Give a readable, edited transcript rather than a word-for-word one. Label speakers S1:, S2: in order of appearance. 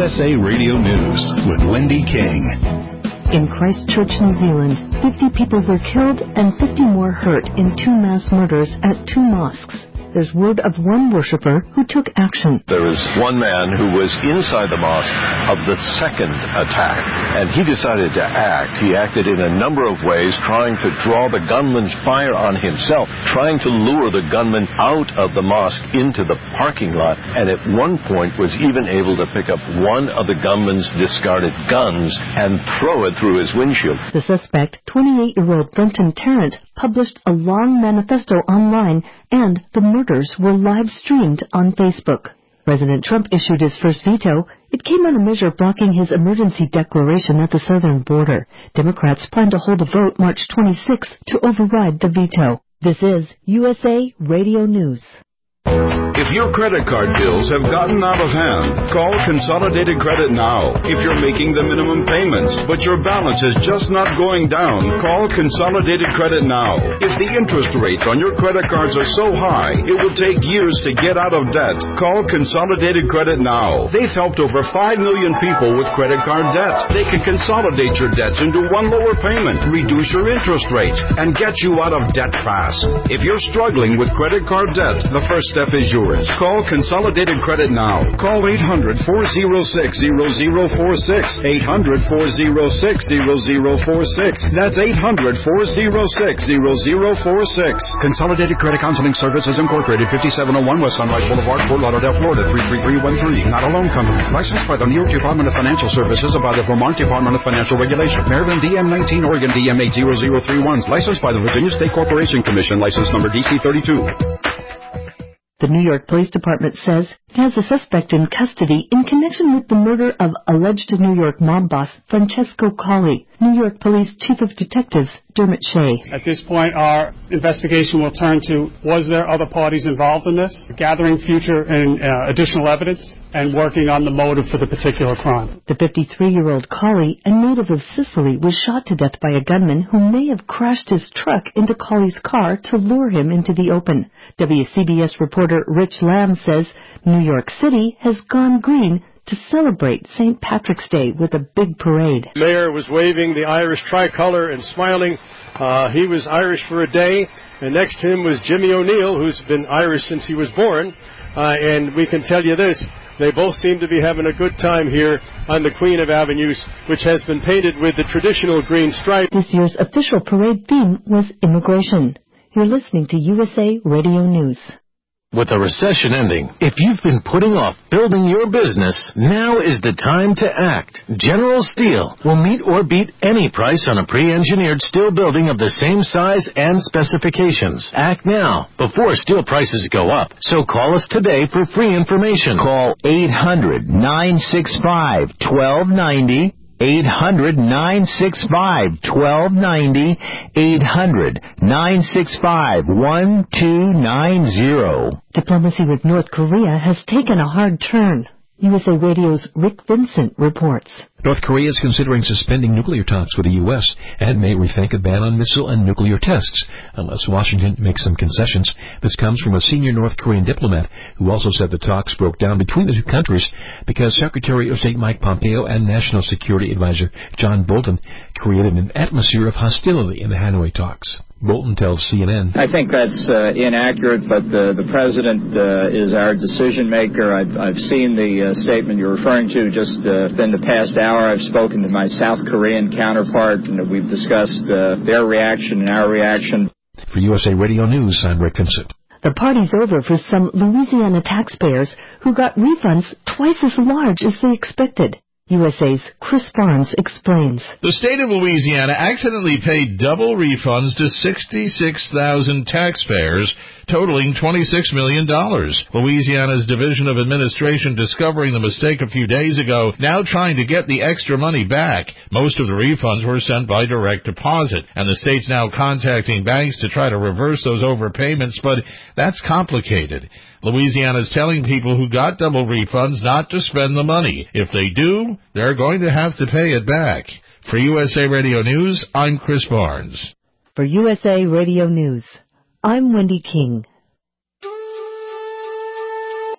S1: USA Radio News with Wendy King.
S2: In Christchurch, New Zealand, 50 people were killed and 50 more hurt in 2 mass murders at 2 mosques. There's word of one worshiper who took action.
S3: There is one man who was inside the mosque of the second attack, and he decided to act. He acted in a number of ways, trying to draw the gunman's fire on himself, trying to lure the gunman out of the mosque into the parking lot, and at one point was even able to pick up one of the gunman's discarded guns and throw it through his windshield.
S2: The suspect, 28-year-old Brenton Tarrant, published a long manifesto online, and the murders were live-streamed on Facebook. President Trump issued his first veto. It came on a measure blocking his emergency declaration at the southern border. Democrats plan to hold a vote March 26th to override the veto. This is USA Radio News.
S4: If your credit card bills have gotten out of hand, call Consolidated Credit now. If you're making the minimum payments, but your balance is just not going down, call Consolidated Credit now. If the interest rates on your credit cards are so high, it will take years to get out of debt. Call Consolidated Credit now. They've helped over 5 million people with credit card debt. They can consolidate your debts into one lower payment, reduce your interest rates, and get you out of debt fast. If you're struggling with credit card debt, the first step is yours. Call Consolidated Credit now. Call 800-406-0046. 800-406-0046. That's 800-406-0046. Consolidated Credit Counseling Services Incorporated, 5701 West Sunrise Boulevard, Fort Lauderdale, Florida, 33313. Not a loan company. Licensed by the New York Department of Financial Services and by the Vermont Department of Financial Regulation. Maryland DM19, Oregon DM80031. Licensed by the Virginia State Corporation Commission. License number DC32.
S2: The New York Police Department says it has a suspect in custody in connection with the murder of alleged New York mob boss Francesco Colli. New York Police Chief of Detectives Dermot Shea.
S5: At this point, our investigation will turn to, was there other parties involved in this, gathering future and additional evidence, and working on the motive for the particular crime.
S2: The 53-year-old Colli, a native of Sicily, was shot to death by a gunman who may have crashed his truck into Colli's car to lure him into the open. WCBS reporter Rich Lamb says New York City has gone green to celebrate St. Patrick's Day with a big parade.
S6: The mayor was waving the Irish tricolor and smiling. He was Irish for a day, and next to him was Jimmy O'Neill, who's been Irish since he was born. And we can tell you this, they both seem to be having a good time here on the Queen of Avenues, which has been painted with the traditional green stripe.
S2: This year's official parade theme was immigration. You're listening to USA Radio News.
S7: With the recession ending, if you've been putting off building your business, now is the time to act. General Steel will meet or beat any price on a pre-engineered steel building of the same size and specifications. Act now, before steel prices go up. So call us today for free information.
S8: Call 800-965-1290. 800-965-1290, 800-965-1290.
S2: Diplomacy with North Korea has taken a hard turn. USA Radio's Rick Vincent reports.
S9: North Korea is considering suspending nuclear talks with the U.S. and may rethink a ban on missile and nuclear tests unless Washington makes some concessions. This comes from a senior North Korean diplomat who also said the talks broke down between the two countries because Secretary of State Mike Pompeo and National Security Advisor John Bolton created an atmosphere of hostility in the Hanoi talks. Bolton tells CNN.
S10: I think that's inaccurate, but the president is our decision maker. I've seen the statement you're referring to just in the past hour. I've spoken to my South Korean counterpart, and we've discussed their reaction and our reaction.
S9: For USA Radio News, I'm Rick Vincent.
S2: The party's over for some Louisiana taxpayers who got refunds twice as large as they expected. USA's Chris Barnes explains.
S11: The state of Louisiana accidentally paid double refunds to 66,000 taxpayers, totaling $26 million. Louisiana's Division of Administration discovering the mistake a few days ago, now trying to get the extra money back. Most of the refunds were sent by direct deposit, and the state's now contacting banks to try to reverse those overpayments, but that's complicated. Louisiana's telling people who got double refunds not to spend the money. If they do, they're going to have to pay it back. For USA Radio News, I'm Chris Barnes.
S2: For USA Radio News, I'm Wendy King.